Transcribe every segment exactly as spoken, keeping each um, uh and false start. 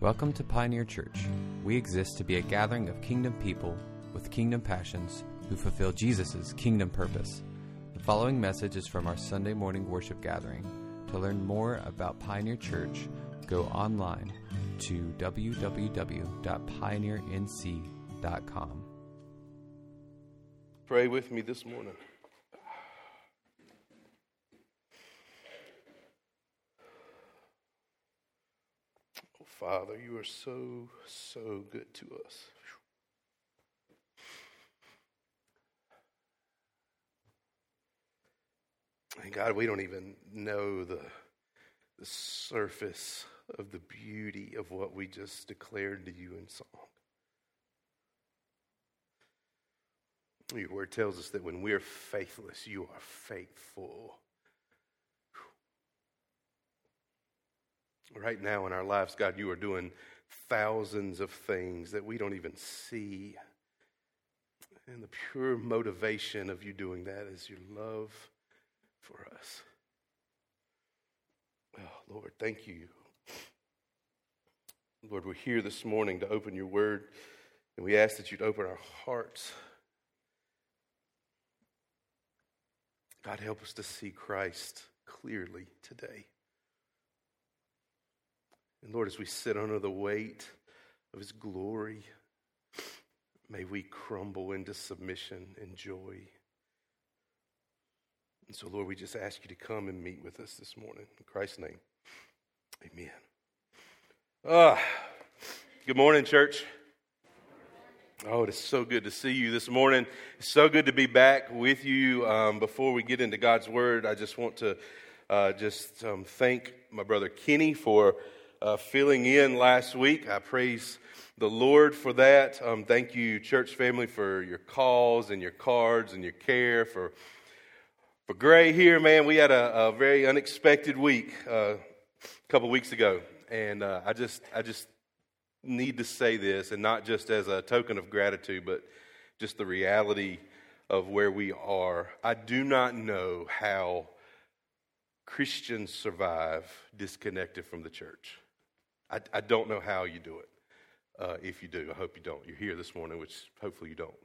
Welcome to Pioneer Church. We exist to be a gathering of kingdom people with kingdom passions who fulfill Jesus' kingdom purpose. The following message is from our Sunday morning worship gathering. To learn more about Pioneer Church, go online to w w w dot pioneer n c dot com. Pray with me this morning. Oh, Father, you are so, so good to us. And God, we don't even know the, the surface of the beauty of what we just declared to you in song. Your word tells us that when we're faithless, you are faithful. Right now in our lives, God, you are doing thousands of things that we don't even see. And the pure motivation of you doing that is your love for us. Oh, Lord, thank you. Lord, we're here this morning to open your word, and we ask that you'd open our hearts. God, help us to see Christ clearly today. And Lord, as we sit under the weight of his glory, may we crumble into submission and joy. And so, Lord, we just ask you to come and meet with us this morning. In Christ's name, amen. Ah, good morning, church. Oh, it is so good to see you this morning. It's so good to be back with you. Um, before we get into God's Word, I just want to uh, just um, thank my brother Kenny for uh, filling in last week. I praise the Lord for that. Um, thank you, church family, for your calls and your cards and your care. For for Gray here, man, we had a, a very unexpected week uh, a couple weeks ago, and uh, I just I just. need to say this, and not just as a token of gratitude, but just the reality of where we are. I do not know how Christians survive disconnected from the church. I, I don't know how you do it. Uh, if you do, I hope you don't. You're here this morning, which hopefully you don't.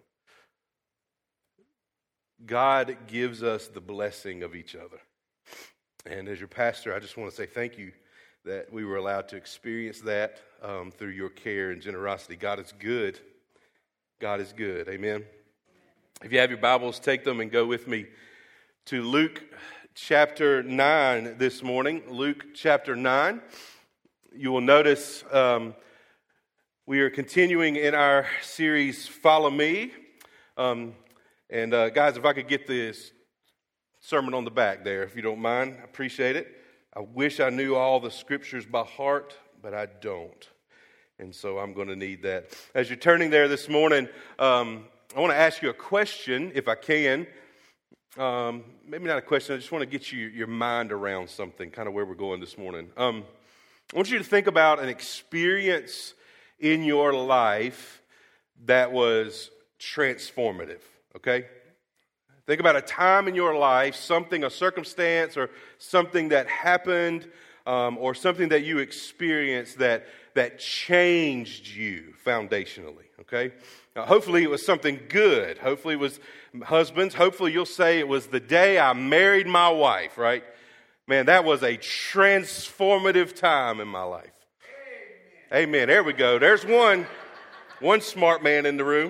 God gives us the blessing of each other. And as your pastor, I just want to say thank you that we were allowed to experience that um, through your care and generosity. God is good. God is good. Amen. If you have your Bibles, take them and go with me to Luke chapter nine this morning. Luke chapter nine. You will notice um, we are continuing in our series, Follow Me. Um, and uh, guys, if I could get this sermon on the back there, if you don't mind, I appreciate it. I wish I knew all the scriptures by heart, but I don't. And so I'm going to need that. As you're turning there this morning, um, I want to ask you a question, if I can. Um, maybe not a question. I just want to get you your mind around something, kind of where we're going this morning. Um, I want you to think about an experience in your life that was transformative, okay? Think about a time in your life, something, a circumstance, or something that happened, um, or something that you experienced that that changed you foundationally, okay? Now, hopefully it was something good. Hopefully it was, husbands, hopefully you'll say it was the day I married my wife, right? Man, that was a transformative time in my life. Amen. Amen. There we go. There's one, one smart man in the room.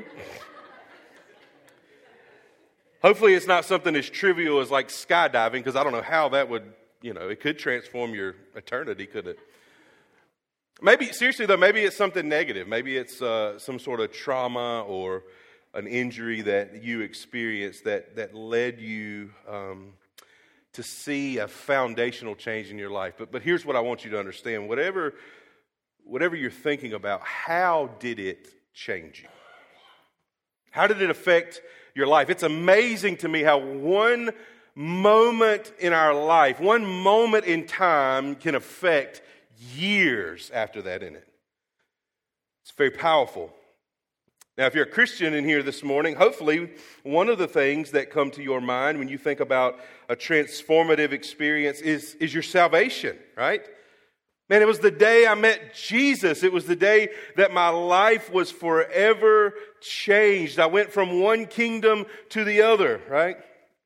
Hopefully it's not something as trivial as like skydiving, because I don't know how that would, you know, it could transform your eternity, could it? Maybe, seriously though, maybe it's something negative. Maybe it's uh, some sort of trauma or an injury that you experienced that, that led you um, to see a foundational change in your life. But but here's what I want you to understand. Whatever, whatever you're thinking about, how did it change you? How did it affect your life? It's amazing to me how one moment in our life, one moment in time can affect years after that in it. It's very powerful. Now, if you're a Christian in here this morning, hopefully one of the things that come to your mind when you think about a transformative experience is, is your salvation, right? Man, it was the day I met Jesus. It was the day that my life was forever changed. I went from one kingdom to the other, right?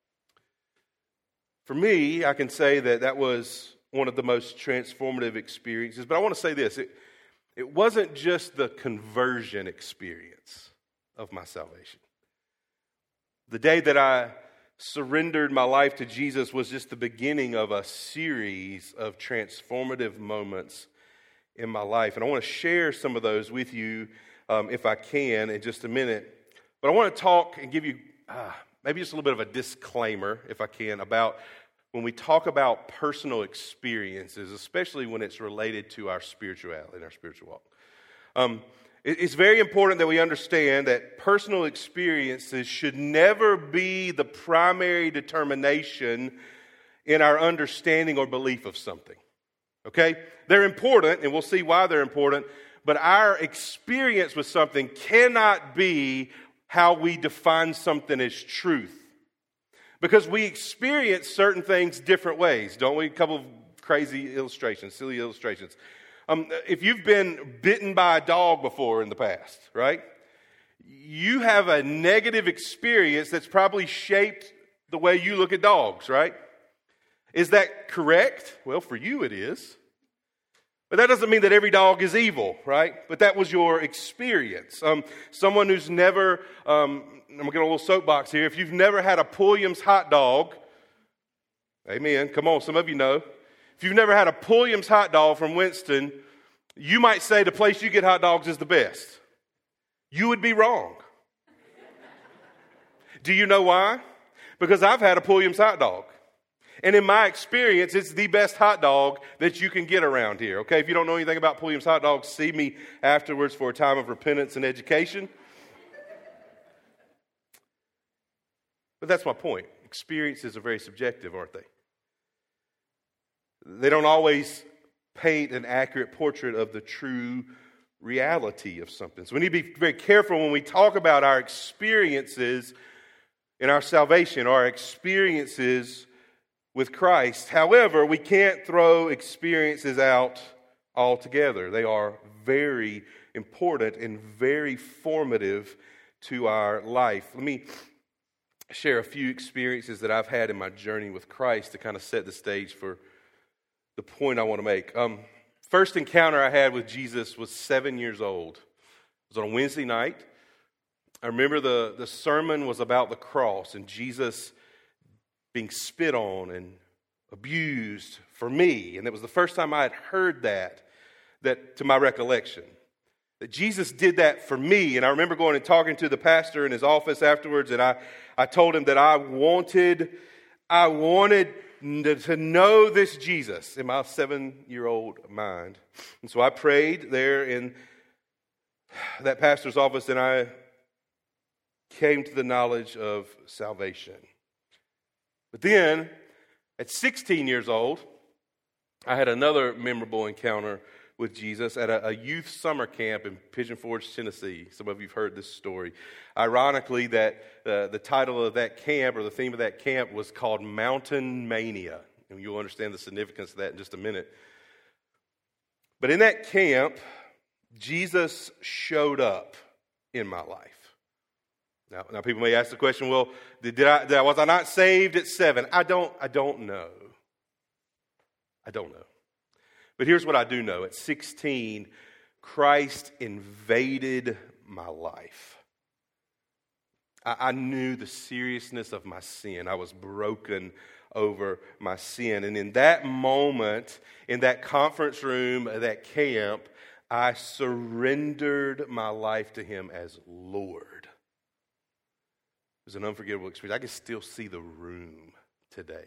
For me, I can say that that was one of the most transformative experiences. But I want to say this. It, it wasn't just the conversion experience of my salvation. The day that I surrendered my life to Jesus was just the beginning of a series of transformative moments in my life. And I want to share some of those with you, um, if I can, in just a minute. But I want to talk and give you uh, maybe just a little bit of a disclaimer, if I can, about when we talk about personal experiences, especially when it's related to our spirituality and our spiritual walk. Um, It's very important that we understand that personal experiences should never be the primary determination in our understanding or belief of something. Okay? They're important, and we'll see why they're important, but our experience with something cannot be how we define something as truth. Because we experience certain things different ways, don't we? A couple of crazy illustrations, silly illustrations. Um, if you've been bitten by a dog before in the past, right? You have a negative experience that's probably shaped the way you look at dogs, right? Is that correct? Well, for you it is. But that doesn't mean that every dog is evil, right? But that was your experience. Um, someone who's never, um, I'm going to get a little soapbox here. If you've never had a Pulliam's hot dog, amen, come on, some of you know. If you've never had a Pulliam's hot dog from Winston, you might say the place you get hot dogs is the best. You would be wrong. Do you know why? Because I've had a Pulliam's hot dog. And in my experience, it's the best hot dog that you can get around here. Okay, if you don't know anything about Pulliam's hot dogs, see me afterwards for a time of repentance and education. But that's my point. Experiences are very subjective, aren't they? They don't always paint an accurate portrait of the true reality of something. So we need to be very careful when we talk about our experiences in our salvation, our experiences with Christ. However, we can't throw experiences out altogether. They are very important and very formative to our life. Let me share a few experiences that I've had in my journey with Christ to kind of set the stage for the point I want to make. Um, first encounter I had with Jesus was seven years old. It was on a Wednesday night. I remember the, the sermon was about the cross and Jesus being spit on and abused for me. And it was the first time I had heard that, that to my recollection. That Jesus did that for me. And I remember going and talking to the pastor in his office afterwards, and I, I told him that I wanted, I wanted to know this Jesus in my seven-year-old mind. And so I prayed there in that pastor's office, and I came to the knowledge of salvation. But then, at sixteen years old, I had another memorable encounter with Jesus at a, a youth summer camp in Pigeon Forge, Tennessee. Some of you have heard this story. Ironically, that uh, the title of that camp, or the theme of that camp, was called Mountain Mania. And you'll understand the significance of that in just a minute. But in that camp, Jesus showed up in my life. Now, now people may ask the question, well, did, did, I, did I was I not saved at seven? I don't, I don't know. I don't know. But here's what I do know. At sixteen, Christ invaded my life. I, I knew the seriousness of my sin. I was broken over my sin. And in that moment, in that conference room, that camp, I surrendered my life to Him as Lord. It was an unforgettable experience. I can still see the room today.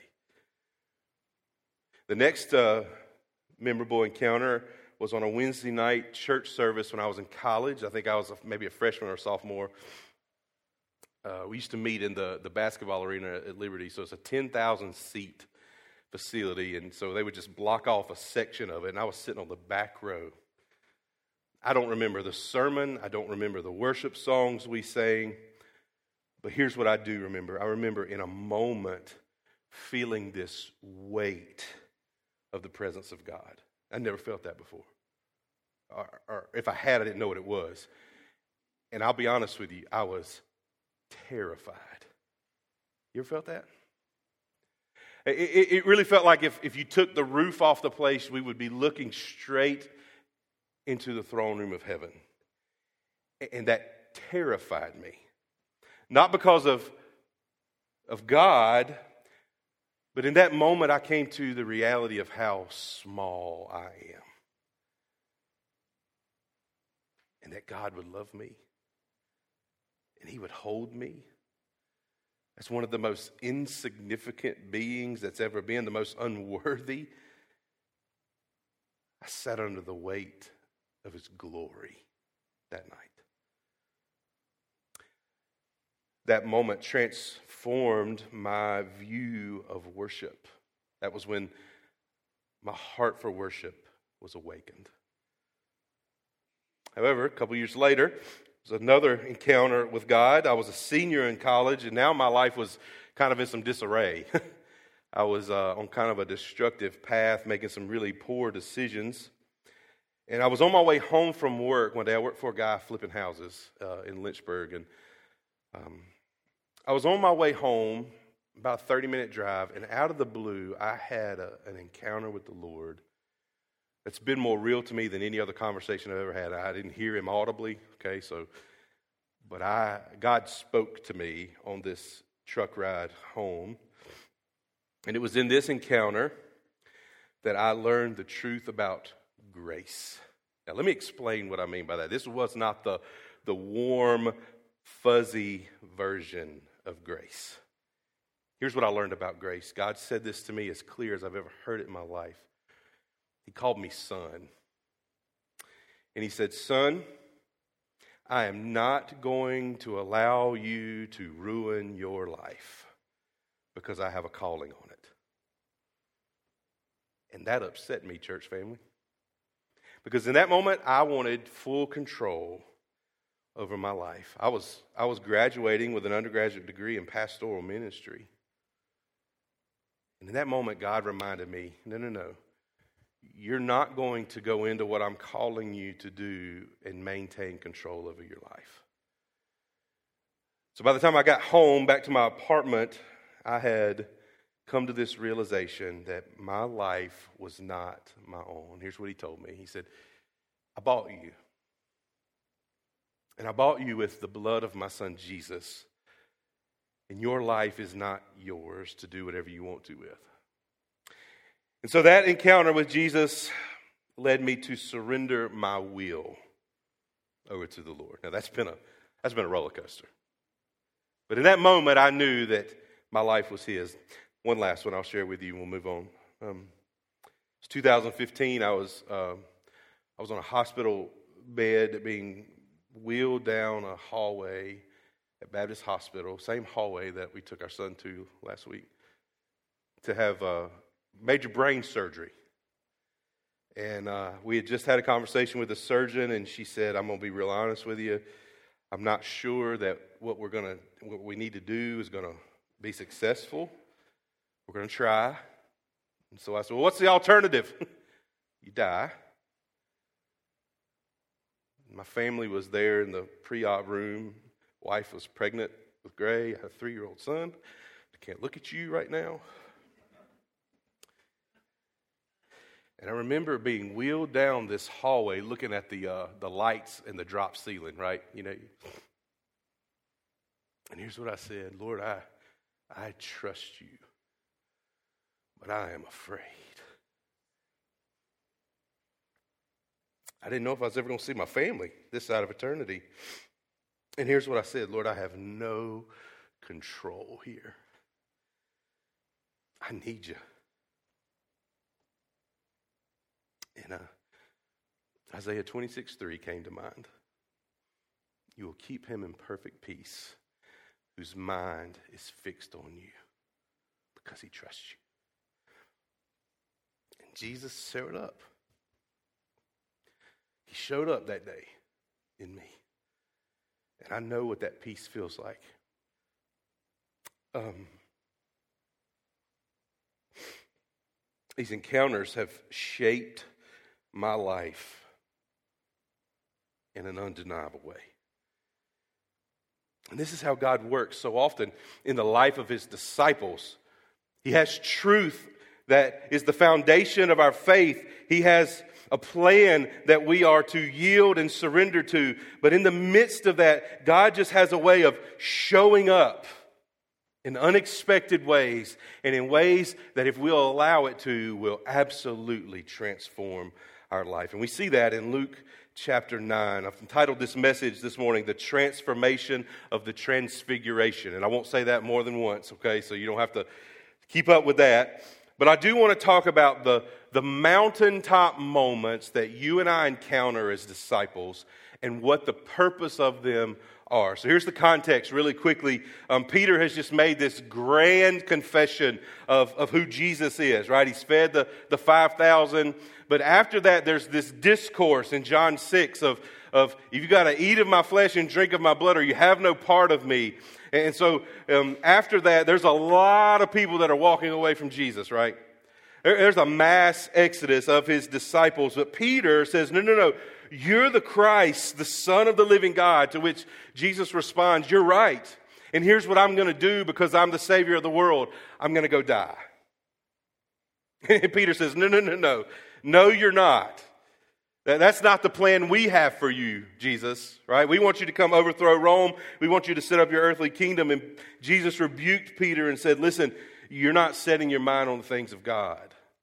The next uh, memorable encounter was on a Wednesday night church service when I was in college. I think I was a, maybe a freshman or a sophomore. Uh, we used to meet in the, the basketball arena at Liberty, so it's a ten thousand seat facility, and so they would just block off a section of it, and I was sitting on the back row. I don't remember the sermon. I don't remember the worship songs we sang, but here's what I do remember. I remember in a moment feeling this weight of the presence of God. I never felt that before. Or, or if I had, I didn't know what it was. And I'll be honest with you, I was terrified. You ever felt that? It, it, it really felt like if, if you took the roof off the place, we would be looking straight into the throne room of heaven. And that terrified me. Not because of, of God, but in that moment I came to the reality of how small I am. And that God would love me. And He would hold me. As one of the most insignificant beings that's ever been, the most unworthy. I sat under the weight of His glory that night. That moment transformed my view of worship. That was when my heart for worship was awakened. However, a couple years later, there was another encounter with God. I was a senior in college, and now my life was kind of in some disarray. I was uh, on kind of a destructive path, making some really poor decisions. And I was on my way home from work one day. I worked for a guy flipping houses uh, in Lynchburg, and um, I was on my way home, about a thirty-minute drive, and out of the blue, I had a, an encounter with the Lord that's been more real to me than any other conversation I've ever had. I didn't hear Him audibly, okay, so, but I, God spoke to me on this truck ride home, and it was in this encounter that I learned the truth about grace. Now, let me explain what I mean by that. This was not the, the warm, fuzzy version of grace. Here's what I learned about grace. God said this to me as clear as I've ever heard it in my life. He called me son. And He said, son, I am not going to allow you to ruin your life because I have a calling on it. And that upset me, church family. Because in that moment, I wanted full control over my life. I was, I was graduating with an undergraduate degree in pastoral ministry. And in that moment, God reminded me, no, no, no. You're not going to go into what I'm calling you to do and maintain control over your life. So by the time I got home, back to my apartment, I had come to this realization that my life was not my own. Here's what He told me. He said, I bought you. And I bought you with the blood of my son Jesus. And your life is not yours to do whatever you want to with. And so that encounter with Jesus led me to surrender my will over to the Lord. Now that's been a that's been a roller coaster. But in that moment, I knew that my life was His. One last one I'll share with you, and we'll move on. Um, it's two thousand fifteen. I was uh, I was on a hospital bed being wheeled down a hallway at Baptist Hospital, same hallway that we took our son to last week, to have uh, major brain surgery. And uh, we had just had a conversation with the surgeon, and she said, I'm going to be real honest with you. I'm not sure that what we're going to, what we need to do is going to be successful. We're going to try. And so I said, well, what's the alternative? You die. My family was there in the pre-op room. Wife was pregnant with Gray. I had a three-year-old son. I can't look at you right now. And I remember being wheeled down this hallway looking at the uh, the lights and the drop ceiling, right? You know. And here's what I said, Lord, I I trust you, but I am afraid. I didn't know if I was ever going to see my family this side of eternity. And here's what I said, Lord, I have no control here. I need you. And uh, Isaiah twenty-six three came to mind. You will keep him in perfect peace, whose mind is fixed on you because he trusts you. And Jesus showed up. He showed up that day in me. And I know what that peace feels like. Um, these encounters have shaped my life in an undeniable way. And this is how God works so often in the life of his disciples. He has truth that is the foundation of our faith. He has a plan that we are to yield and surrender to. But in the midst of that, God just has a way of showing up in unexpected ways, and in ways that if we'll allow it to, will absolutely transform our life. And we see that in Luke chapter nine. I've entitled this message this morning, The Transformation of the Transfiguration. And I won't say that more than once, okay? So you don't have to keep up with that. But I do want to talk about the, the mountaintop moments that you and I encounter as disciples and what the purpose of them are. So here's the context really quickly. Um, Peter has just made this grand confession of, of who Jesus is, right? He's fed the, the five thousand. But after that, there's this discourse in John six of, of if you got to eat of my flesh and drink of my blood, or you have no part of me. And so um, after that, there's a lot of people that are walking away from Jesus, right? There, there's a mass exodus of his disciples. But Peter says, no, no, no. You're the Christ, the Son of the living God, to which Jesus responds, you're right. And here's what I'm going to do because I'm the Savior of the world. I'm going to go die. And Peter says, no, no, no, no. No, you're not. That's not the plan we have for you, Jesus, right? We want you to come overthrow Rome. We want you to set up your earthly kingdom. And Jesus rebuked Peter and said, listen, you're not setting your mind on the things of God.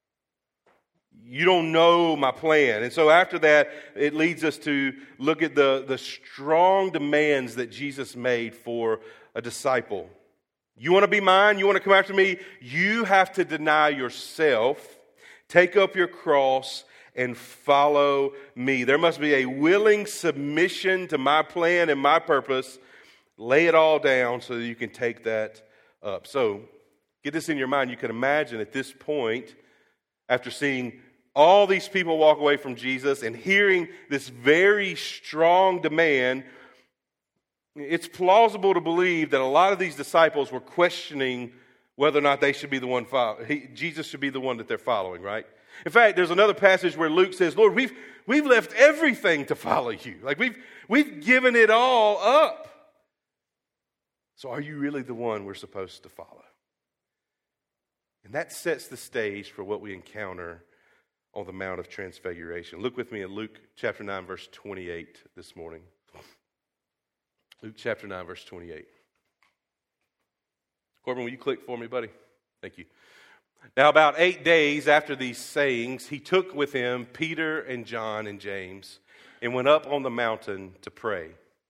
You don't know my plan. And so after that, it leads us to look at the, the strong demands that Jesus made for a disciple. You want to be mine? You want to come after me? You have to deny yourself, take up your cross, and follow me. There must be a willing submission to my plan and my purpose. Lay it all down so that you can take that up. So get this in your mind. You can imagine at this point, after seeing all these people walk away from Jesus and hearing this very strong demand, it's plausible to believe that a lot of these disciples were questioning whether or not they should be the one follow. He, Jesus should be the one that they're following, right? In fact, there's another passage where Luke says, Lord, we've we've left everything to follow you. Like we've we've given it all up. So are you really the one we're supposed to follow? And that sets the stage for what we encounter on the Mount of Transfiguration. Look with me at Luke chapter nine, verse twenty-eight this morning. Luke chapter nine, verse twenty-eight. Corbin, will you click for me, buddy? Thank you. Now, about eight days after these sayings, he took with him Peter and John and James and went up on the mountain to pray.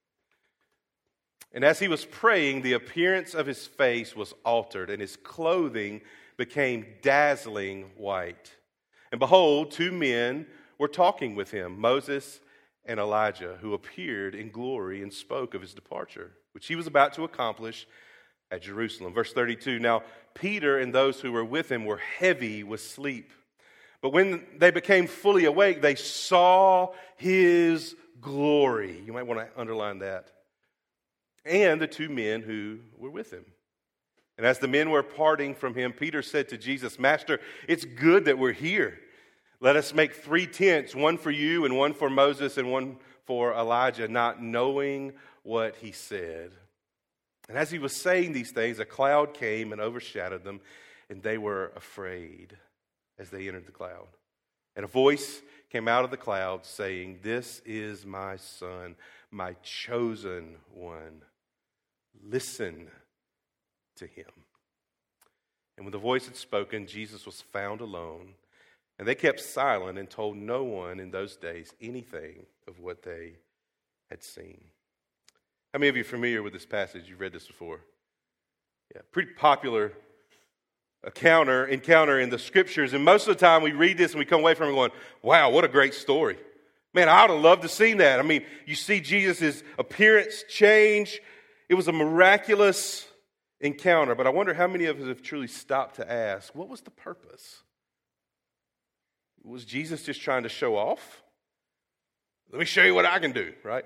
And as he was praying, the appearance of his face was altered, and his clothing became dazzling white. And behold, two men were talking with him, Moses and Elijah, who appeared in glory and spoke of his departure, which he was about to accomplish at Jerusalem. Verse thirty-two, now Peter and those who were with him were heavy with sleep. But when they became fully awake, they saw his glory. You might want to underline that. And the two men who were with him. And as the men were parting from him, Peter said to Jesus, Master, it's good that we're here. Let us make three tents, one for you and one for Moses and one for Elijah, not knowing what he said. And as he was saying these things, a cloud came and overshadowed them, and they were afraid as they entered the cloud. And a voice came out of the cloud saying, This is my son, my chosen one. Listen to him. And when the voice had spoken, Jesus was found alone. And they kept silent and told no one in those days anything of what they had seen. How many of you are familiar with this passage? You've read this before. Yeah, pretty popular encounter, encounter in the scriptures. And most of the time we read this and we come away from it going, wow, what a great story. Man, I would have loved to have seen that. I mean, you see Jesus' appearance change. It was a miraculous encounter. But I wonder how many of us have truly stopped to ask, what was the purpose? Was Jesus just trying to show off? Let me show you what I can do, right?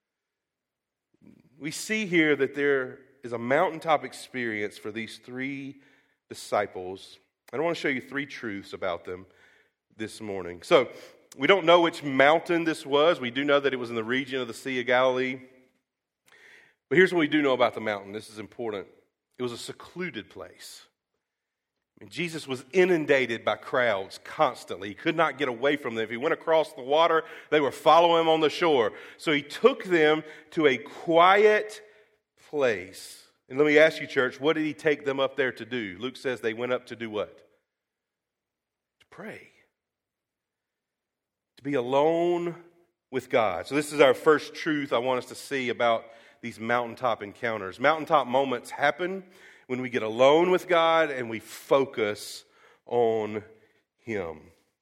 We see here that there is a mountaintop experience for these three disciples. And I want to show you three truths about them this morning. So, we don't know which mountain this was. We do know that it was in the region of the Sea of Galilee. But here's what we do know about the mountain. This is important. It was a secluded place. I mean, Jesus was inundated by crowds constantly. He could not get away from them. If he went across the water, they were following him on the shore. So he took them to a quiet place. And let me ask you, church, what did he take them up there to do? Luke says they went up to do what? To pray. To be alone with God. So this is our first truth I want us to see about these mountaintop encounters. Mountaintop moments happen when we get alone with God and we focus on Him.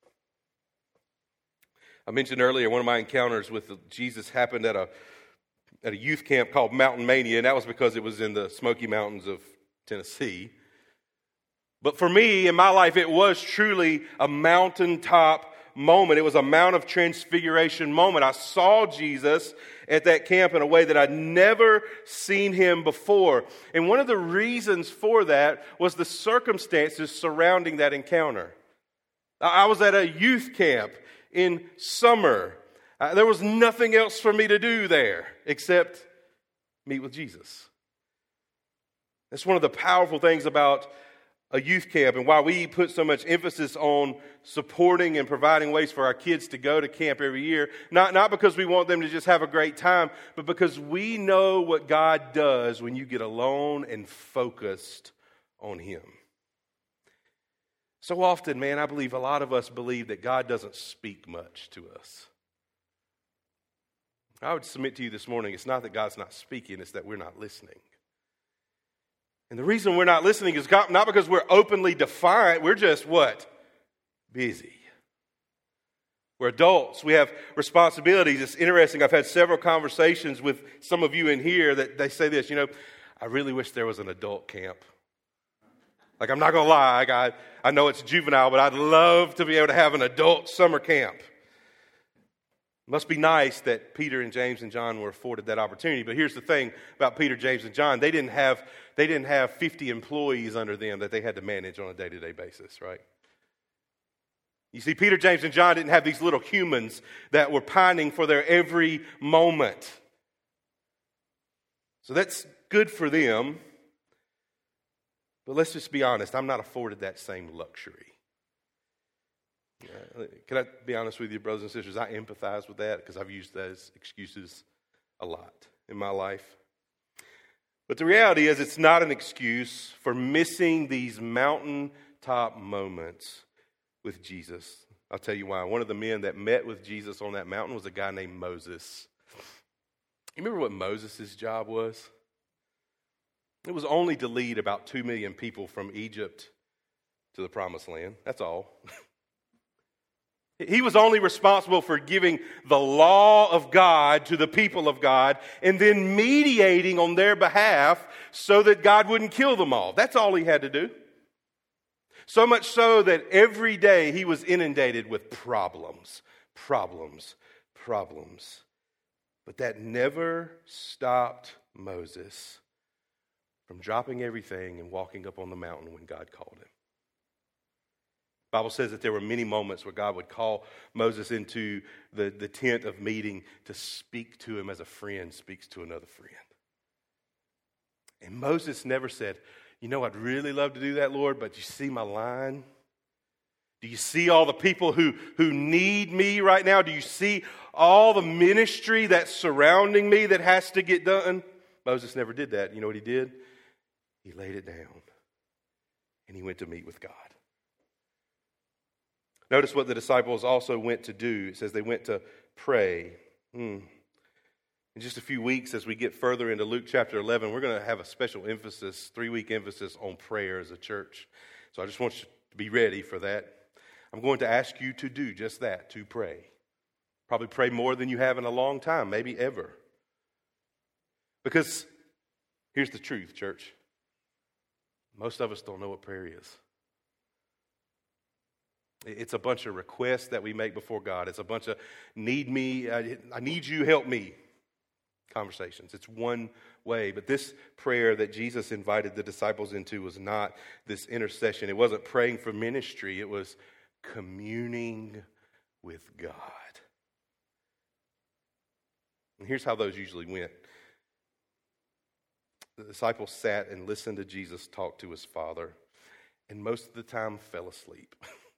I mentioned earlier one of my encounters with Jesus happened at a at a youth camp called Mountain Mania, and that was because it was in the Smoky Mountains of Tennessee. But for me, in my life, it was truly a mountaintop moment. It was a Mount of Transfiguration moment. I saw Jesus at that camp in a way that I'd never seen him before. And one of the reasons for that was the circumstances surrounding that encounter. I was at a youth camp in summer. Uh, there was nothing else for me to do there except meet with Jesus. That's one of the powerful things about a youth camp and why we put so much emphasis on supporting and providing ways for our kids to go to camp every year. Not, not because we want them to just have a great time, but because we know what God does when you get alone and focused on Him. So often, man, I believe a lot of us believe that God doesn't speak much to us. I would submit to you this morning, it's not that God's not speaking, it's that we're not listening. And the reason we're not listening is not because we're openly defiant. We're just what? Busy. We're adults. We have responsibilities. It's interesting. I've had several conversations with some of you in here that they say this, you know, I really wish there was an adult camp. Like, I'm not going to lie. I, I know it's juvenile, but I'd love to be able to have an adult summer camp. Must be nice that Peter and James and John were afforded that opportunity. But here's the thing about Peter, James, and John. They didn't have, they didn't have fifty employees under them that they had to manage on a day-to-day basis, right? You see, Peter, James, and John didn't have these little humans that were pining for their every moment. So that's good for them. But let's just be honest. I'm not afforded that same luxury. Uh, can I be honest with you, brothers and sisters? I empathize with that because I've used those excuses a lot in my life. But the reality is it's not an excuse for missing these mountaintop moments with Jesus. I'll tell you why. One of the men that met with Jesus on that mountain was a guy named Moses. You remember what Moses' job was? It was only to lead about two million people from Egypt to the Promised Land. That's all. He was only responsible for giving the law of God to the people of God and then mediating on their behalf so that God wouldn't kill them all. That's all he had to do. So much so that every day he was inundated with problems, problems, problems. But that never stopped Moses from dropping everything and walking up on the mountain when God called him. The Bible says that there were many moments where God would call Moses into the, the tent of meeting to speak to him as a friend speaks to another friend. And Moses never said, you know, I'd really love to do that, Lord, but you see my line? Do you see all the people who, who need me right now? Do you see all the ministry that's surrounding me that has to get done? Moses never did that. You know what he did? He laid it down and he went to meet with God. Notice what the disciples also went to do. It says they went to pray. Hmm. In just a few weeks, as we get further into Luke chapter eleven, we're going to have a special emphasis, three-week emphasis on prayer as a church. So I just want you to be ready for that. I'm going to ask you to do just that, to pray. Probably pray more than you have in a long time, maybe ever. Because here's the truth, church. Most of us don't know what prayer is. It's a bunch of requests that we make before God. It's a bunch of need me, I, I need you, help me conversations. It's one way. But this prayer that Jesus invited the disciples into was not this intercession. It wasn't praying for ministry. It was communing with God. And here's how those usually went. The disciples sat and listened to Jesus talk to his Father, and most of the time fell asleep.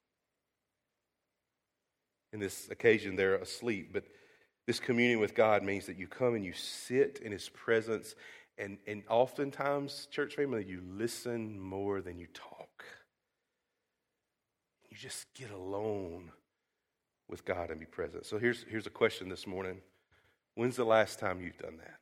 In this occasion, they're asleep, but this communion with God means that you come and you sit in his presence, and, and oftentimes, church family, you listen more than you talk. You just get alone with God and be present. So here's, here's a question this morning. When's the last time you've done that?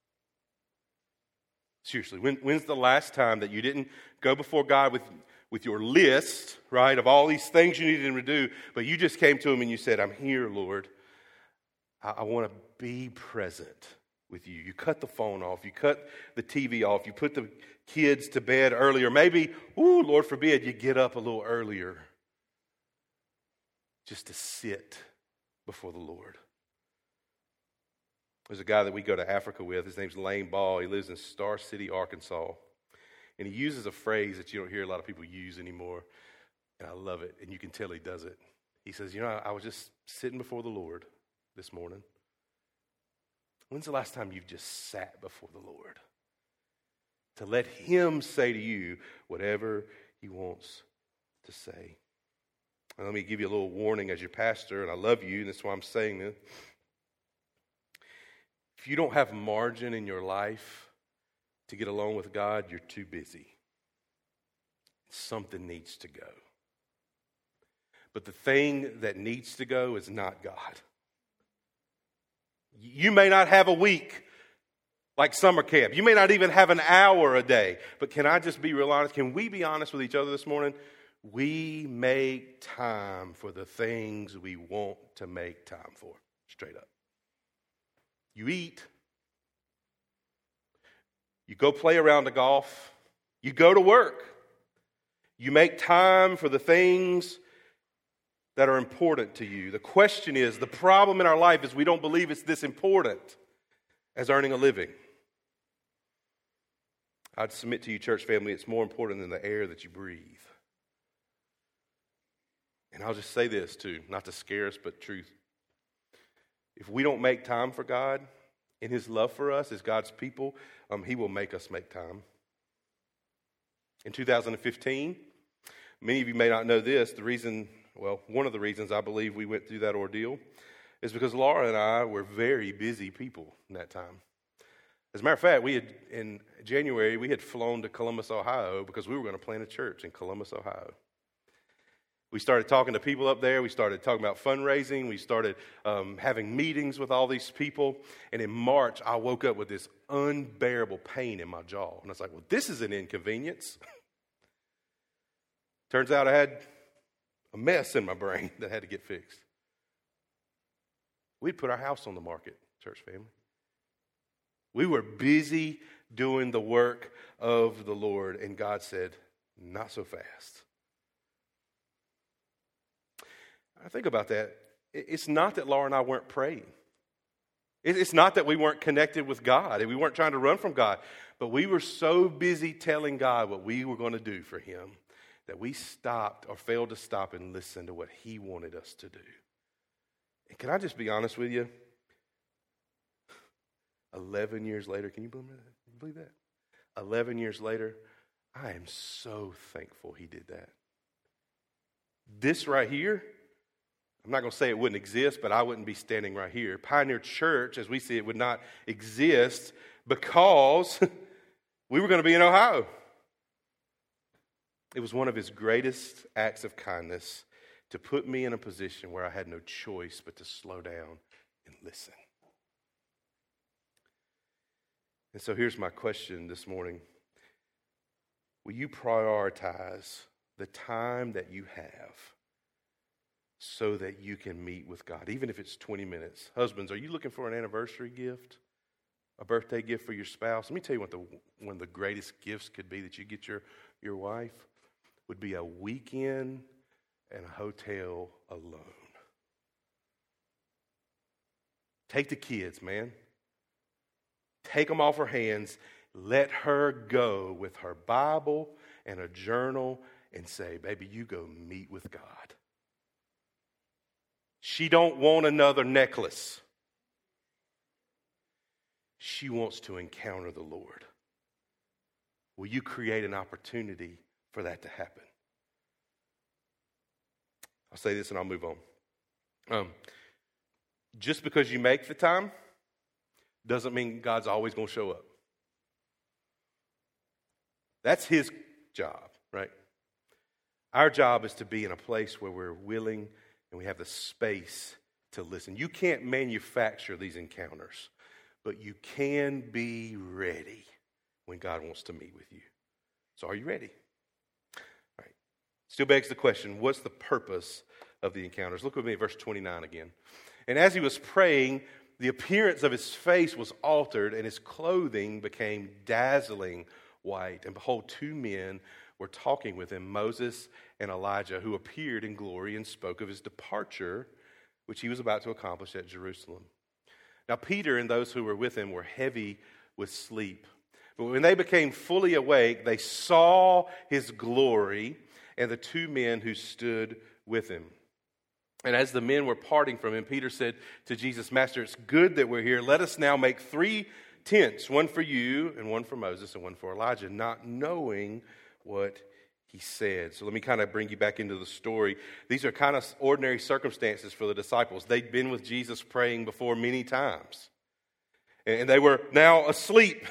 Seriously, when, when's the last time that you didn't go before God with, with your list, right, of all these things you needed him to do, but you just came to him and you said, I'm here, Lord. I, I want to be present with you. You cut the phone off. You cut the T V off. You put the kids to bed earlier. Maybe, ooh, Lord forbid, you get up a little earlier just to sit before the Lord. There's a guy that we go to Africa with. His name's Lane Ball. He lives in Star City, Arkansas. And he uses a phrase that you don't hear a lot of people use anymore. And I love it. And you can tell he does it. He says, you know, I was just sitting before the Lord this morning. When's the last time you've just sat before the Lord? To let him say to you whatever he wants to say. And let me give you a little warning as your pastor, and I love you, and that's why I'm saying this. If you don't have margin in your life to get along with God, you're too busy. Something needs to go. But the thing that needs to go is not God. You may not have a week like summer camp. You may not even have an hour a day. But can I just be real honest? Can we be honest with each other this morning? We make time for the things we want to make time for. Straight up. You eat. You go play around the golf. You go to work. You make time for the things that are important to you. The question is, the problem in our life is we don't believe it's this important as earning a living. I'd submit to you, church family, it's more important than the air that you breathe. And I'll just say this too, not to scare us, but truth. If we don't make time for God, in his love for us as God's people, um, he will make us make time. In two thousand fifteen, many of you may not know this, the reason, well, one of the reasons I believe we went through that ordeal is because Laura and I were very busy people in that time. As a matter of fact, we had, in January, we had flown to Columbus, Ohio, because we were going to plant a church in Columbus, Ohio. We started talking to people up there. We started talking about fundraising. We started um, having meetings with all these people. And in March, I woke up with this unbearable pain in my jaw. And I was like, well, this is an inconvenience. Turns out I had a mess in my brain that had to get fixed. We'd put our house on the market, church family. We were busy doing the work of the Lord. And God said, not so fast. I think about that. It's not that Laura and I weren't praying. It's not that we weren't connected with God and we weren't trying to run from God. But we were so busy telling God what we were going to do for him that we stopped or failed to stop and listen to what he wanted us to do. And can I just be honest with you? Eleven years later, can you believe that? Can you believe that? Eleven years later, I am so thankful he did that. This right here, I'm not going to say it wouldn't exist, but I wouldn't be standing right here. Pioneer Church, as we see it, would not exist because we were going to be in Ohio. It was one of his greatest acts of kindness to put me in a position where I had no choice but to slow down and listen. And so here's my question this morning. Will you prioritize the time that you have so that you can meet with God, even if it's twenty minutes? Husbands, are you looking for an anniversary gift, a birthday gift for your spouse? Let me tell you what the one of the greatest gifts could be that you get your, your wife would be a weekend in a hotel alone. Take the kids, man. Take them off her hands. Let her go with her Bible and a journal and say, baby, you go meet with God. She don't want another necklace. She wants to encounter the Lord. Will you create an opportunity for that to happen? I'll say this and I'll move on. Um, just because you make the time doesn't mean God's always going to show up. That's his job, right? Our job is to be in a place where we're willing and we have the space to listen. You can't manufacture these encounters, but you can be ready when God wants to meet with you. So are you ready? All right. Still begs the question, what's the purpose of the encounters? Look with me at verse twenty-nine again. And as he was praying, the appearance of his face was altered, and his clothing became dazzling white. And behold, two men were talking with him, Moses and Elijah, who appeared in glory and spoke of his departure, which he was about to accomplish at Jerusalem. Now Peter and those who were with him were heavy with sleep. But when they became fully awake, they saw his glory and the two men who stood with him. And as the men were parting from him, Peter said to Jesus, Master, it's good that we're here. Let us now make three tents, one for you and one for Moses and one for Elijah, not knowing what he said. So let me kind of bring you back into the story. These are kind of ordinary circumstances for the disciples. They'd been with Jesus praying before many times, and they were now asleep.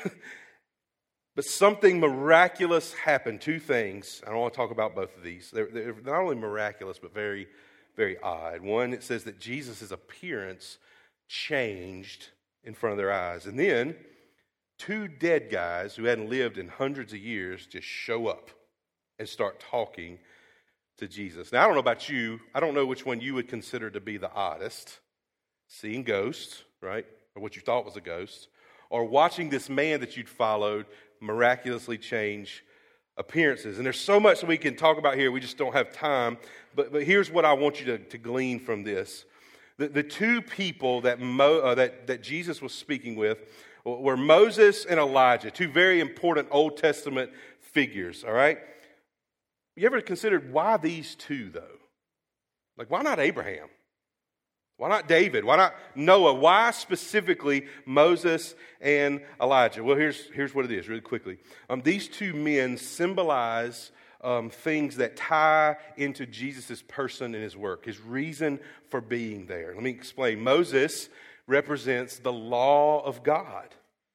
But something miraculous happened. Two things. I don't want to talk about both of these. They're, they're not only miraculous, but very, very odd. One, it says that Jesus' appearance changed in front of their eyes. And then, two dead guys who hadn't lived in hundreds of years just show up and start talking to Jesus. Now, I don't know about you. I don't know which one you would consider to be the oddest. Seeing ghosts, right? Or what you thought was a ghost. Or watching this man that you'd followed miraculously change appearances. And there's so much that we can talk about here. We just don't have time. But, but here's what I want you to, to glean from this. The, the two people that, Mo, uh, that, that Jesus was speaking with were Moses and Elijah, two very important Old Testament figures, all right? You ever considered why these two, though? Like, why not Abraham? Why not David? Why not Noah? Why specifically Moses and Elijah? Well, here's, here's what it is, really quickly. Um, these two men symbolize um, things that tie into Jesus' person and his work, his reason for being there. Let me explain. Moses represents the law of God.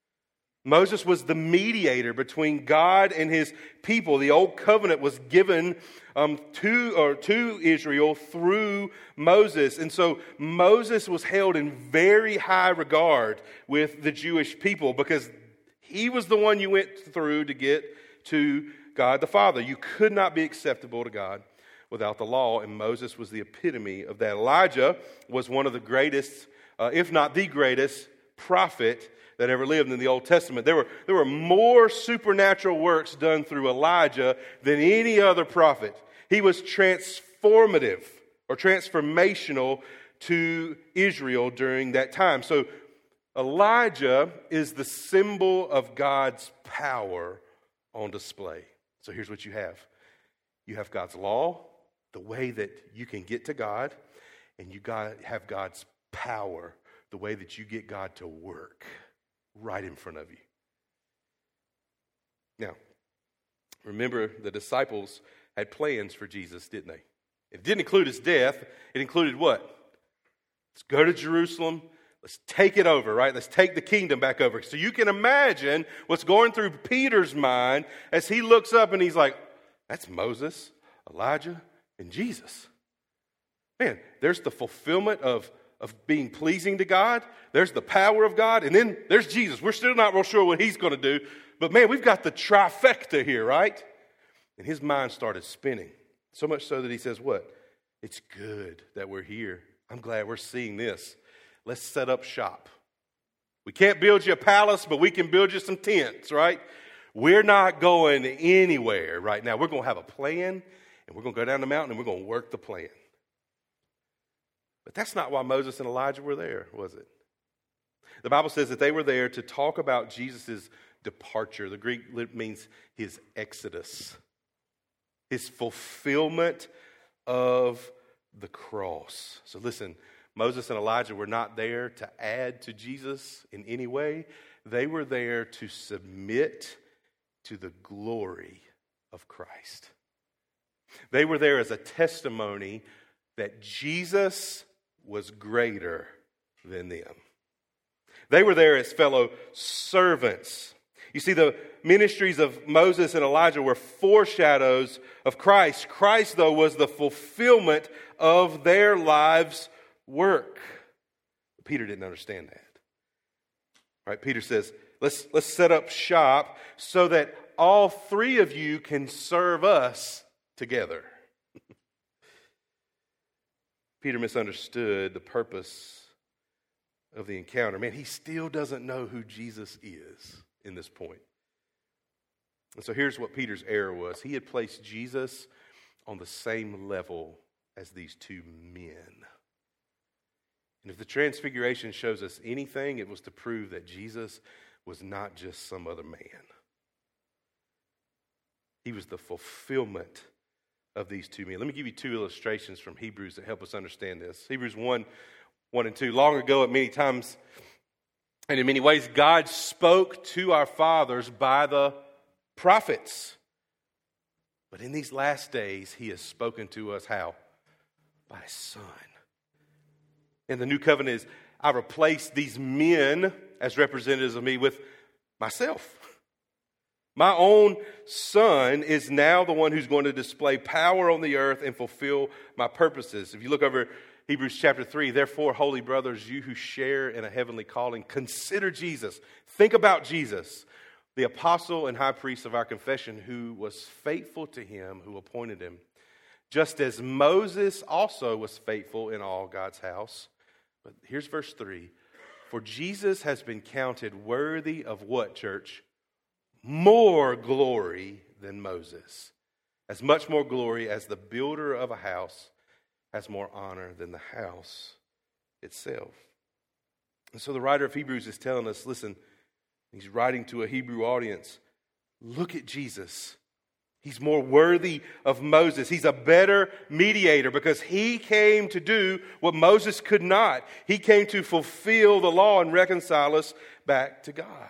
Moses was the mediator between God and his people. The old covenant was given um, to, or to Israel through Moses. And so Moses was held in very high regard with the Jewish people because he was the one you went through to get to God the Father. You could not be acceptable to God without the law, and Moses was the epitome of that. Elijah was one of the greatest, uh, if not the greatest, prophet that ever lived in the Old Testament. There were, there were more supernatural works done through Elijah than any other prophet. He was transformative or transformational to Israel during that time. So Elijah is the symbol of God's power on display. So here's what you have. You have God's law, the way that you can get to God, and you got have God's power, the way that you get God to work right in front of you. Now, remember the disciples had plans for Jesus, didn't they? It didn't include his death. It included what? Let's go to Jerusalem. Let's take it over, right? Let's take the kingdom back over. So you can imagine what's going through Peter's mind as he looks up and he's like, that's Moses, Elijah, and Jesus. Man, there's the fulfillment of of being pleasing to God. There's the power of God. And then there's Jesus. We're still not real sure what he's going to do. But man, we've got the trifecta here, right? And his mind started spinning. So much so that he says, what? It's good that we're here. I'm glad we're seeing this. Let's set up shop. We can't build you a palace, but we can build you some tents, right? We're not going anywhere right now. We're going to have a plan, and we're going to go down the mountain, and we're going to work the plan. But that's not why Moses and Elijah were there, was it? The Bible says that they were there to talk about Jesus' departure. The Greek means his exodus, his fulfillment of the cross. So listen, Moses and Elijah were not there to add to Jesus in any way. They were there to submit to the glory of Christ. They were there as a testimony that Jesus was greater than them. They were there as fellow servants. You see, the ministries of Moses and Elijah were foreshadows of Christ. Christ, though, was the fulfillment of their lives' work. Peter didn't understand that. Right? Peter says, let's, let's set up shop so that all three of you can serve us together. Peter misunderstood the purpose of the encounter. Man, he still doesn't know who Jesus is in this point. And so here's what Peter's error was. He had placed Jesus on the same level as these two men. And if the Transfiguration shows us anything, it was to prove that Jesus was not just some other man. He was the fulfillment of these two men. Let me give you two illustrations from Hebrews that help us understand this. Hebrews one, one and two. Long ago, at many times and in many ways, God spoke to our fathers by the prophets. But in these last days, He has spoken to us how? By His Son. And the new covenant is, I replaced these men as representatives of me with myself. My own Son is now the one who's going to display power on the earth and fulfill my purposes. If you look over Hebrews chapter three, therefore, holy brothers, you who share in a heavenly calling, consider Jesus. Think about Jesus, the apostle and high priest of our confession, who was faithful to Him who appointed him, just as Moses also was faithful in all God's house. But here's verse three. For Jesus has been counted worthy of what, church? More glory than Moses. As much more glory as the builder of a house has more honor than the house itself. And so the writer of Hebrews is telling us, listen, he's writing to a Hebrew audience, look at Jesus. He's more worthy of Moses. He's a better mediator because he came to do what Moses could not. He came to fulfill the law and reconcile us back to God.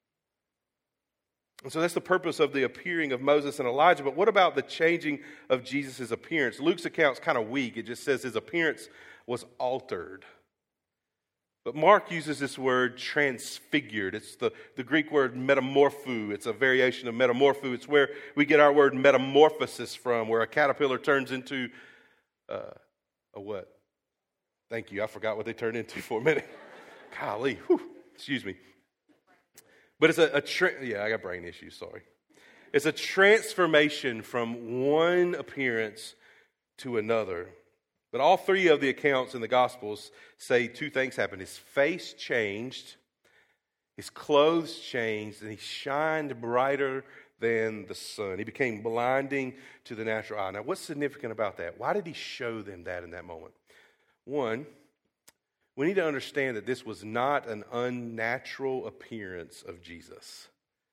And so that's the purpose of the appearing of Moses and Elijah. But what about the changing of Jesus' appearance? Luke's account's kind of weak. It just says his appearance was altered. But Mark uses this word transfigured. It's the, the Greek word metamorpho. It's a variation of metamorpho. It's where we get our word metamorphosis from, where a caterpillar turns into uh, a what? Thank you. I forgot what they turned into for a minute. Golly. Whew. Excuse me. But it's a, a tra- yeah, I got brain issues, sorry. It's a transformation from one appearance to another. But all three of the accounts in the Gospels say two things happened. His face changed, his clothes changed, and he shined brighter than the sun. He became blinding to the natural eye. Now, what's significant about that? Why did he show them that in that moment? One, we need to understand that this was not an unnatural appearance of Jesus.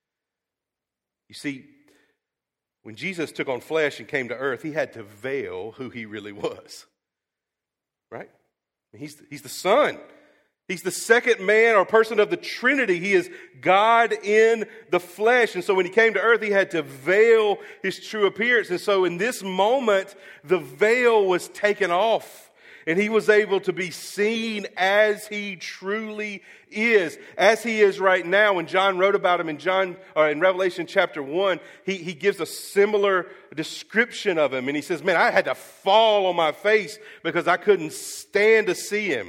You see, when Jesus took on flesh and came to earth, he had to veil who he really was. Right? He's, he's the Son. He's the second man or person of the Trinity. He is God in the flesh. And so when he came to earth, he had to veil his true appearance. And so in this moment, the veil was taken off. And he was able to be seen as he truly is, as he is right now. When John wrote about him in John or in Revelation chapter one, he, he gives a similar description of him. And he says, man, I had to fall on my face because I couldn't stand to see him.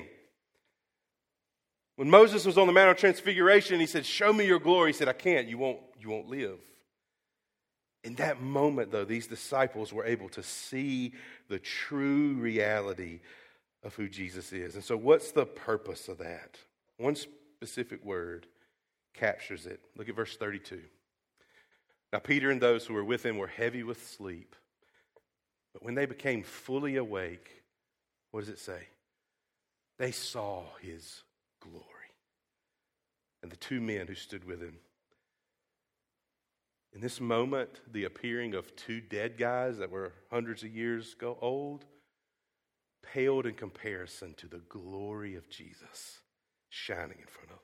When Moses was on the Mount of Transfiguration, he said, show me your glory. He said, I can't. You won't, you won't live. In that moment, though, these disciples were able to see the true reality of who Jesus is. And so what's the purpose of that? One specific word captures it. Look at verse thirty-two. Now Peter and those who were with him were heavy with sleep. But when they became fully awake, what does it say? They saw his glory. And the two men who stood with him. In this moment, the appearing of two dead guys that were hundreds of years ago old paled in comparison to the glory of Jesus shining in front of them.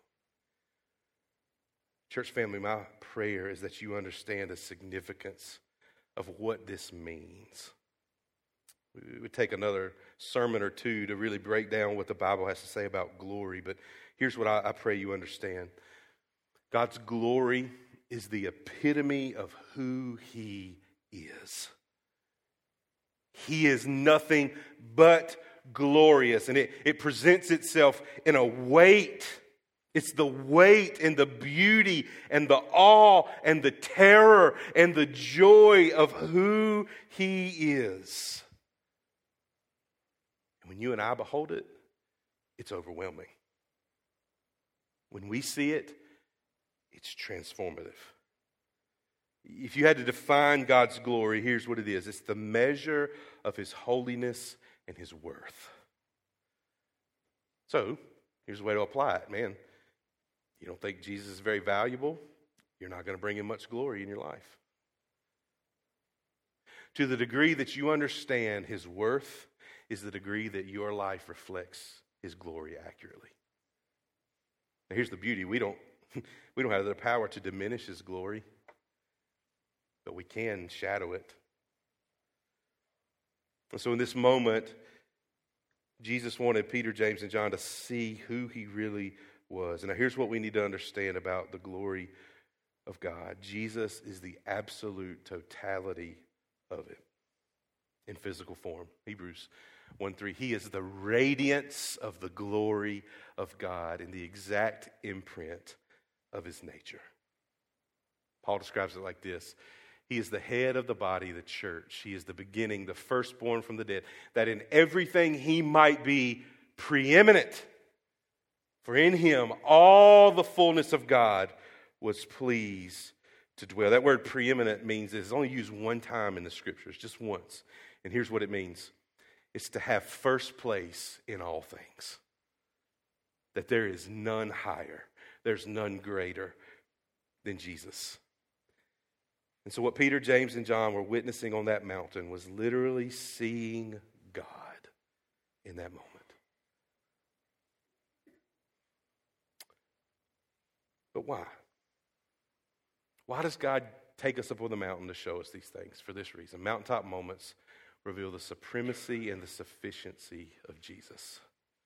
Church family, my prayer is that you understand the significance of what this means. We would take another sermon or two to really break down what the Bible has to say about glory, but here's what I, I pray you understand. God's glory is the epitome of who He is. He is nothing but glorious, and it, it presents itself in a weight. It's the weight and the beauty and the awe and the terror and the joy of who He is. And when you and I behold it, it's overwhelming. When we see it, it's transformative. If you had to define God's glory, here's what it is. It's the measure of His holiness and His worth. So, here's the way to apply it, man. You don't think Jesus is very valuable? You're not going to bring Him much glory in your life. To the degree that you understand His worth is the degree that your life reflects His glory accurately. Now, here's the beauty. We don't, we don't have the power to diminish His glory, but we can shadow it. And so in this moment, Jesus wanted Peter, James, and John to see who He really was. And now here's what we need to understand about the glory of God. Jesus is the absolute totality of it in physical form. Hebrews one three, He is the radiance of the glory of God and the exact imprint of His nature. Paul describes it like this. He is the head of the body, the church. He is the beginning, the firstborn from the dead, that in everything He might be preeminent. For in Him all the fullness of God was pleased to dwell. That word preeminent means it's only used one time in the Scriptures, just once. And here's what it means. It's to have first place in all things. That there is none higher, there's none greater than Jesus. And so what Peter, James, and John were witnessing on that mountain was literally seeing God in that moment. But why? Why does God take us up on the mountain to show us these things? For this reason. Mountaintop moments reveal the supremacy and the sufficiency of Jesus.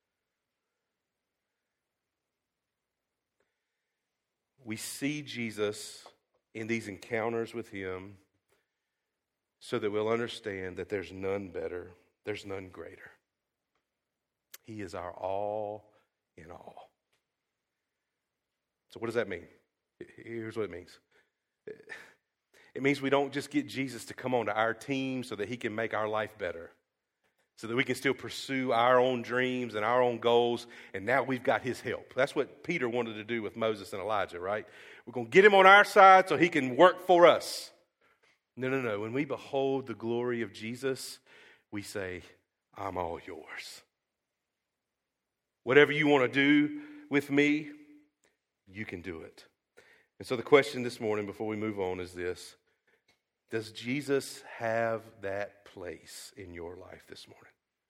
We see Jesus in these encounters with Him so that we'll understand that there's none better, there's none greater. He is our all in all. So what does that mean? Here's what it means. It means we don't just get Jesus to come onto our team so that He can make our life better, so that we can still pursue our own dreams and our own goals, and now we've got His help. That's what Peter wanted to do with Moses and Elijah, right? We're going to get him on our side so he can work for us. No, no, no. When we behold the glory of Jesus, we say, I'm all yours. Whatever you want to do with me, you can do it. And so the question this morning before we move on is this. Does Jesus have that place in your life this morning?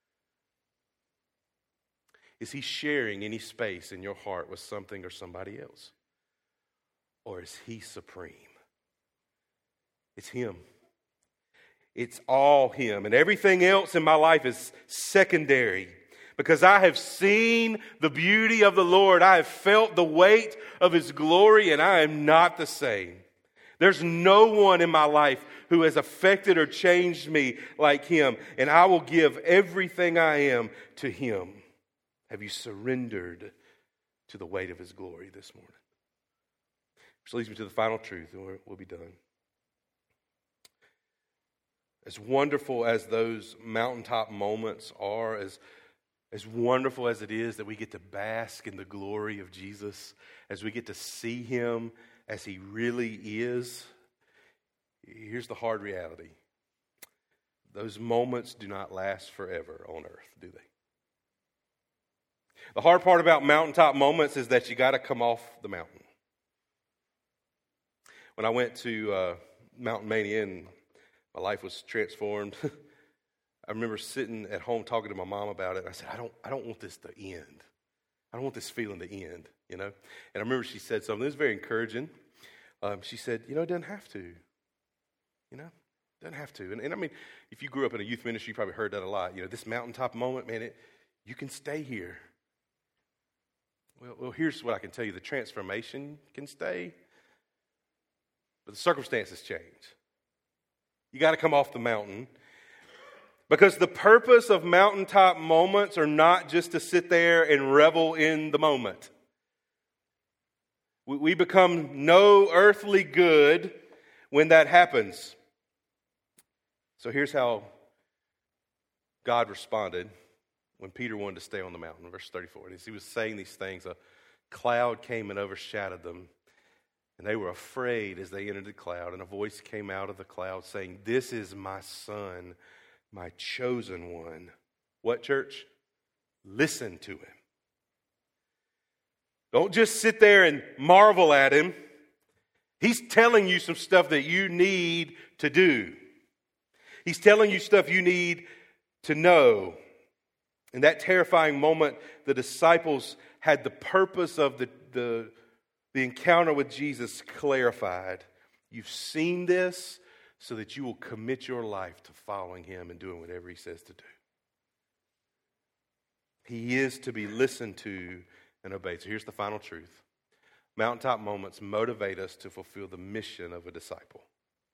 Is He sharing any space in your heart with something or somebody else? Or is He supreme? It's Him. It's all Him. And everything else in my life is secondary. Because I have seen the beauty of the Lord. I have felt the weight of His glory, and I am not the same. There's no one in my life who has affected or changed me like Him. And I will give everything I am to Him. Have you surrendered to the weight of His glory this morning? Which leads me to the final truth, and we'll be done. As wonderful as those mountaintop moments are, as, as wonderful as it is that we get to bask in the glory of Jesus, as we get to see Him as He really is, here's the hard reality. Those moments do not last forever on earth, do they? The hard part about mountaintop moments is that you got to come off the mountain. When I went to uh, Mountain Mania and my life was transformed, I remember sitting at home talking to my mom about it. And I said, I don't, I don't want this to end. I don't want this feeling to end, you know. And I remember she said something that was very encouraging. Um, she said, you know, it doesn't have to. You know, it doesn't have to. And, and I mean, if you grew up in a youth ministry, you probably heard that a lot. You know, this mountaintop moment, man, it, you can stay here. Well, well, here's what I can tell you. The transformation can stay, but the circumstances change. You got to come off the mountain, because the purpose of mountaintop moments are not just to sit there and revel in the moment. We, we become no earthly good when that happens. So here's how God responded when Peter wanted to stay on the mountain. Verse thirty-four. And as he was saying these things, a cloud came and overshadowed them. And they were afraid as they entered the cloud. And a voice came out of the cloud saying, "This is my son, my chosen one." What, church? Listen to him. Don't just sit there and marvel at him. He's telling you some stuff that you need to do. He's telling you stuff you need to know. In that terrifying moment, the disciples had the purpose of the, the, the encounter with Jesus clarified. You've seen this so that you will commit your life to following him and doing whatever he says to do. He is to be listened to and obeyed. So here's the final truth. Mountaintop moments motivate us to fulfill the mission of a disciple.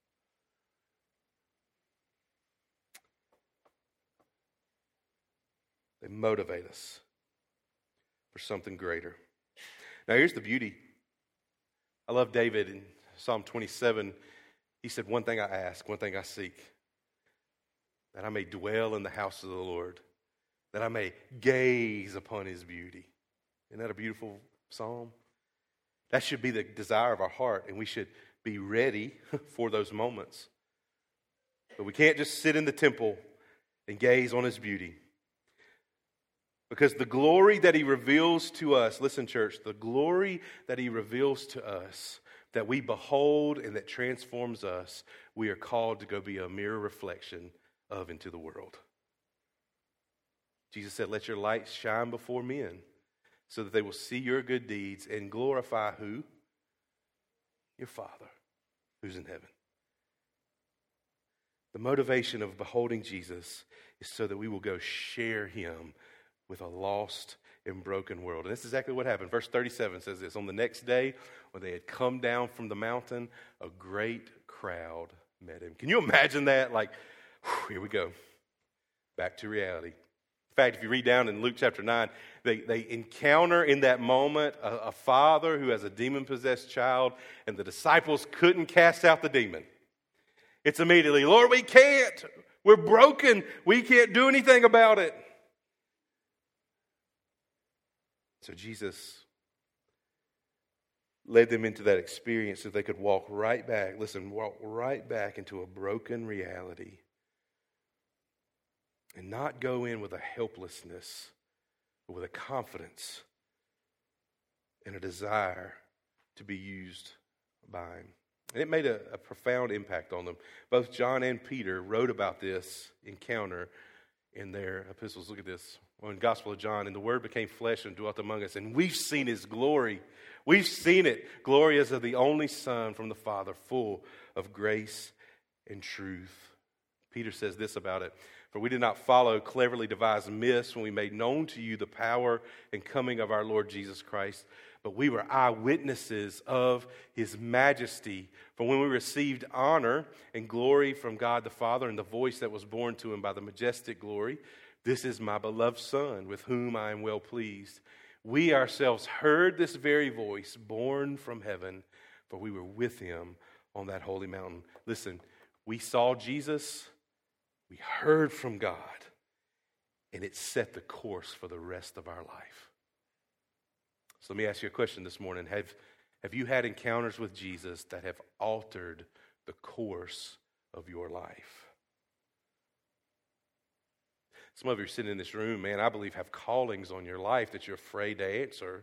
They motivate us for something greater. Now here's the beauty. I love David in Psalm twenty-seven. He said, "One thing I ask, one thing I seek, that I may dwell in the house of the Lord, that I may gaze upon his beauty." Isn't that a beautiful psalm? That should be the desire of our heart, and we should be ready for those moments. But we can't just sit in the temple and gaze on his beauty. Because the glory that he reveals to us, listen, church, the glory that he reveals to us, that we behold and that transforms us, we are called to go be a mirror reflection of into the world. Jesus said, "Let your light shine before men, so that they will see your good deeds and glorify" who? Your Father who's in heaven. The motivation of beholding Jesus is so that we will go share him with a lost and broken world. And this is exactly what happened. Verse thirty-seven says this: "On the next day, when they had come down from the mountain, a great crowd met him." Can you imagine that? Like, whew, here we go. Back to reality. In fact, if you read down in Luke chapter nine, they, they encounter in that moment a, a father who has a demon-possessed child, and the disciples couldn't cast out the demon. It's immediately, "Lord, we can't. We're broken. We can't do anything about it." So Jesus led them into that experience so they could walk right back, listen, walk right back into a broken reality and not go in with a helplessness, but with a confidence and a desire to be used by him. And it made a, a profound impact on them. Both John and Peter wrote about this encounter in their epistles. Look at this. Well, in the Gospel of John, "And the Word became flesh and dwelt among us, and we've seen his glory." We've seen it. "Glory as of the only Son from the Father, full of grace and truth." Peter says this about it: "For we did not follow cleverly devised myths when we made known to you the power and coming of our Lord Jesus Christ, but we were eyewitnesses of his majesty. For when we received honor and glory from God the Father and the voice that was borne to him by the majestic glory, 'This is my beloved Son, with whom I am well pleased,' we ourselves heard this very voice born from heaven, for we were with him on that holy mountain." Listen, we saw Jesus, we heard from God, and it set the course for the rest of our life. So let me ask you a question this morning. Have, have you had encounters with Jesus that have altered the course of your life? Some of you are sitting in this room, man, I believe have callings on your life that you're afraid to answer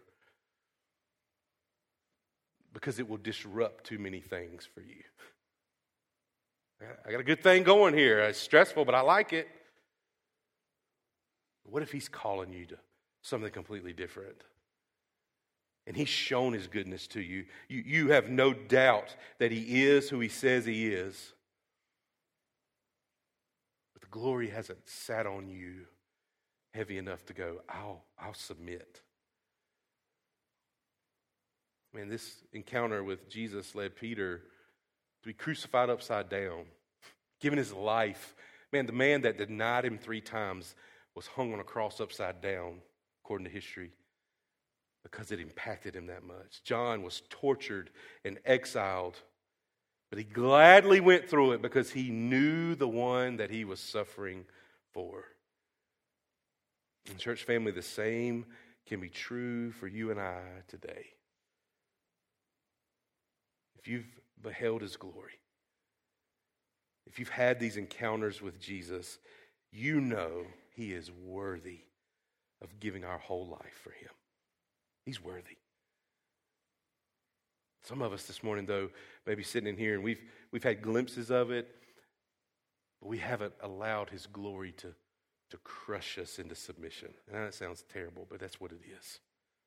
because it will disrupt too many things for you. I got a good thing going here. It's stressful, but I like it. What if he's calling you to something completely different? And he's shown his goodness to you. You, you have no doubt that he is who he says he is. But the glory hasn't sat on you heavy enough to go, I'll, I'll submit. Man, this encounter with Jesus led Peter to be crucified upside down, giving his life. Man, the man that denied him three times was hung on a cross upside down, according to history, because it impacted him that much. John was tortured and exiled, but he gladly went through it because he knew the one that he was suffering for. And church family, the same can be true for you and I today. If you've beheld his glory, if you've had these encounters with Jesus, you know he is worthy of giving our whole life for him. He's worthy. Some of us this morning, though, maybe sitting in here and we've we've had glimpses of it, but we haven't allowed his glory to, to crush us into submission. And that sounds terrible, but that's what it is.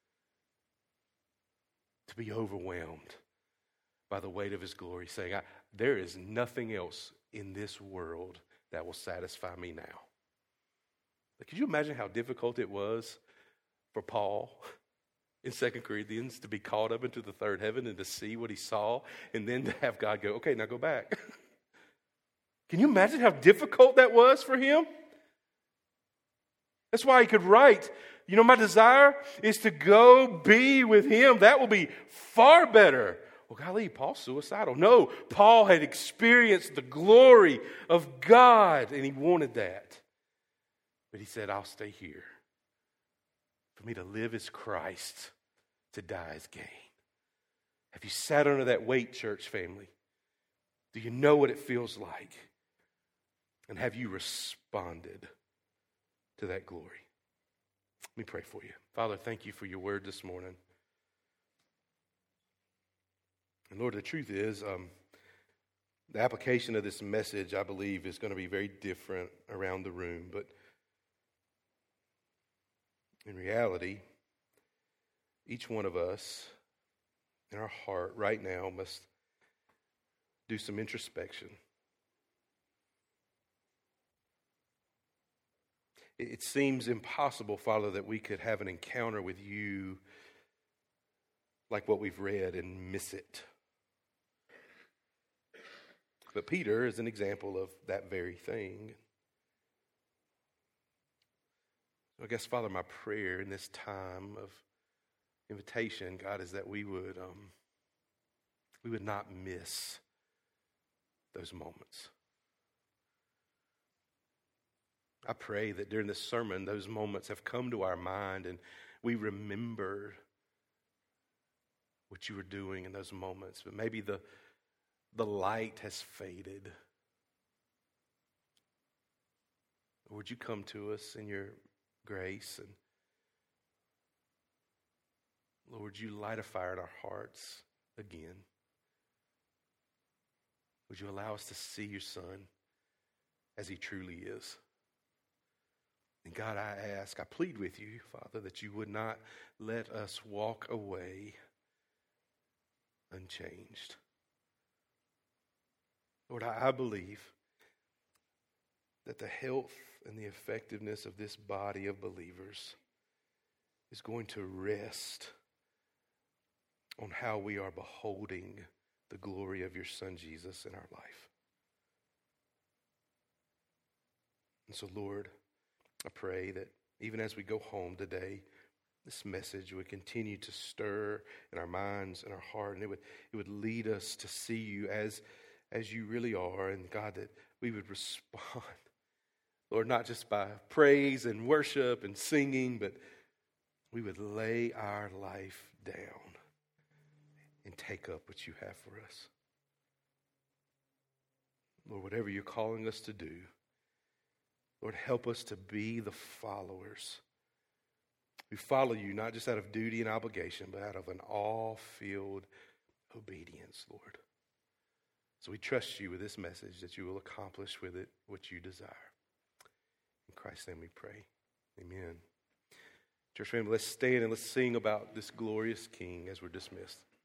To be overwhelmed by the weight of his glory, saying, I, there is nothing else in this world that will satisfy me now. Could you imagine how difficult it was for Paul in Second Corinthians to be caught up into the third heaven and to see what he saw, and then to have God go, okay, now go back. Can you imagine how difficult that was for him? That's why he could write, you know, my desire is to go be with him. That will be far better. Well, golly, Paul's suicidal. No, Paul had experienced the glory of God, and he wanted that. But he said, I'll stay here. For me to live as Christ, to die as gain. Have you sat under that weight, church family? Do you know what it feels like? And have you responded to that glory? Let me pray for you. Father, thank you for your word this morning. And Lord, the truth is, um, the application of this message, I believe, is going to be very different around the room. But in reality, each one of us in our heart right now must do some introspection. It seems impossible, Father, that we could have an encounter with you like what we've read and miss it. But Peter is an example of that very thing. I guess, Father, my prayer in this time of invitation, God, is that we would um, we would not miss those moments. I pray that during this sermon, those moments have come to our mind and we remember what you were doing in those moments. But maybe the, the light has faded. Would you come to us in your grace, and Lord, you light a fire in our hearts again. Would you allow us to see your Son as he truly is? And God, I ask, I plead with you, Father, that you would not let us walk away unchanged. Lord, I, I believe that the health and the effectiveness of this body of believers is going to rest on how we are beholding the glory of your Son Jesus in our life. And so, Lord, I pray that even as we go home today, this message would continue to stir in our minds and our heart, and it would it would lead us to see you as as you really are, and God, that we would respond, Lord, not just by praise and worship and singing, but we would lay our life down and take up what you have for us. Lord, whatever you're calling us to do, Lord, help us to be the followers who follow you not just out of duty and obligation, but out of an awe-filled obedience, Lord. So we trust you with this message that you will accomplish with it what you desire. In Christ's name we pray. Amen. Church family, let's stand and let's sing about this glorious King as we're dismissed.